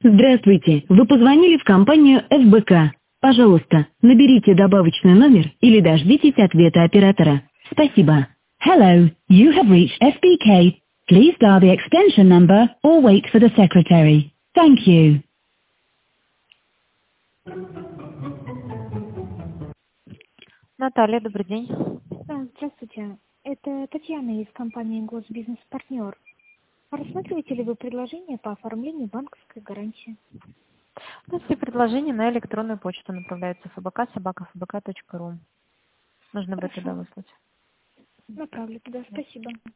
Здравствуйте, вы позвонили в компанию ФБК. Пожалуйста, наберите добавочный номер или дождитесь ответа оператора. Спасибо. Hello, you have reached FBK. Please dial the extension number or wait for the secretary. Thank you. Наталья, добрый день. Здравствуйте. Это Татьяна из компании Госбизнес-партнер. Рассматриваете ли вы предложение по оформлению банковской гарантии? У нас все предложения на электронную почту направляются fbk@fbk.ru. Нужно будет туда выслать. Направлю туда. Спасибо.